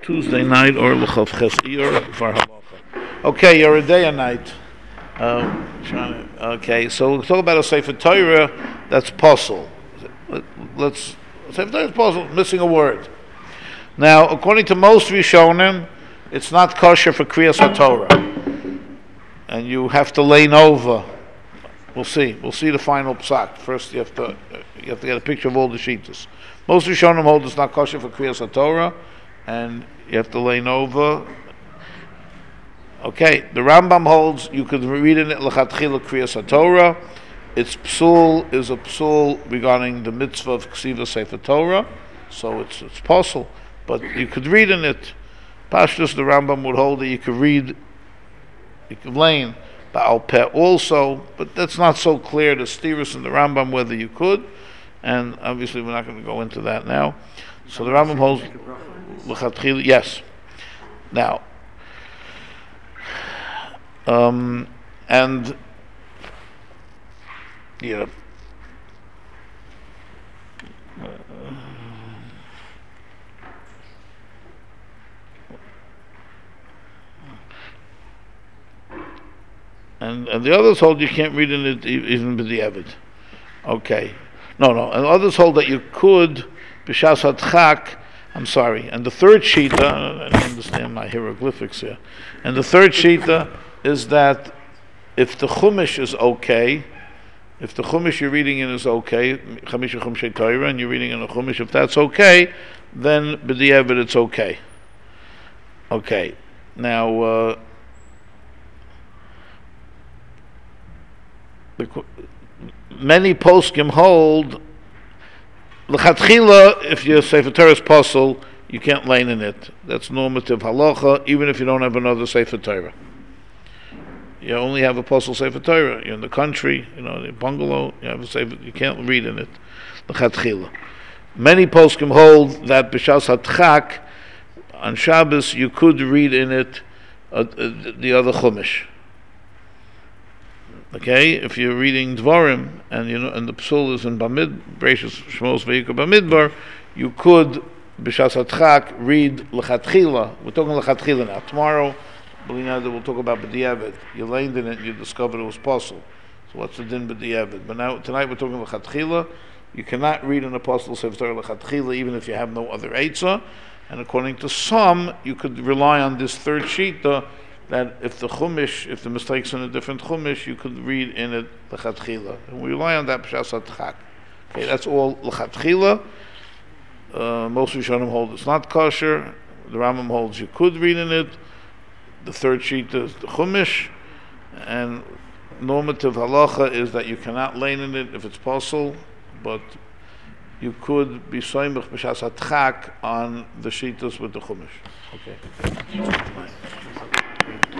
Tuesday night or L'chav Ches Iyar for Halacha. Okay, you're a day and night. Okay, so we'll talk about a Sefer Torah that's puzzle. Let's Sefer Torah is puzzle, missing a word. Now, according to most Rishonim, it's not kosher for Kriyas HaTorah, and you have to lane over. We'll see. We'll see the final psak. First, you have to get a picture of all the shitas. Most Rishonim hold it's not kosher for Kriyas HaTorah, and you have to lane over. Okay, the Rambam holds you could read in it L'chatchila Kriyas HaTorah. Its psul is a psul regarding the mitzvah of Ksiva Sefer Torah, so it's possible. But you could read in it. Pashtus, the Rambam would hold that you could read, you could lane Ba'al Peh also, but that's not so clear. The Steerus in the Rambam whether you could, and obviously we're not going to go into that now. So the Rambam holds L'chatchila, yes. Now, and yeah. And the others hold you can't read in it even with the Evid. Okay. No. And others hold that you could b'shas hadchak. I'm sorry. And the third shita, I don't understand my hieroglyphics here. And the third shita is that if the chumash is okay, if the chumash you're reading in is okay, chamisha chumshei Torah, and you're reading in a chumash, if that's okay, then b'di'evid it's okay. Okay. Now, many poskim hold l'chatchila if your Sefer Torah is puzzle, you can't lane in it. That's normative halacha, even if you don't have another Sefer Torah. You only have a puzzle Sefer Torah. You're in the country, in a bungalow. You have a Sefer. You can't read in it. L'chatchila. Many poskim hold that b'shas hadchak on Shabbos you could read in it the other chumash. Okay, if you're reading Dvarim and the psul is in Bamid, Bereishis Shmos Vayikra Bamidbar, you could b'shas hadchak read l'chatchila. We're talking l'chatchila now. Tomorrow, we'll talk about b'di'evid. You laned in it, you discovered it was possible. So what's the din b'di'evid? But now tonight we're talking l'chatchila. You cannot read an apostle Sefer Torah l'chatchila even if you have no other eitzah. And according to some, you could rely on this third shita that if the mistake's in a different chumash, you could read in it l'chatchila. And we rely on that b'shas hadchak. Okay, that's all l'chatchila. Most Rishonim hold it's not kosher. The Rambam holds you could read in it. The third sheet is the chumash, and normative halacha is that you cannot lane in it if it's possible, but you could be soymech b'shas hadchak on the sheetas with the chumash. Okay.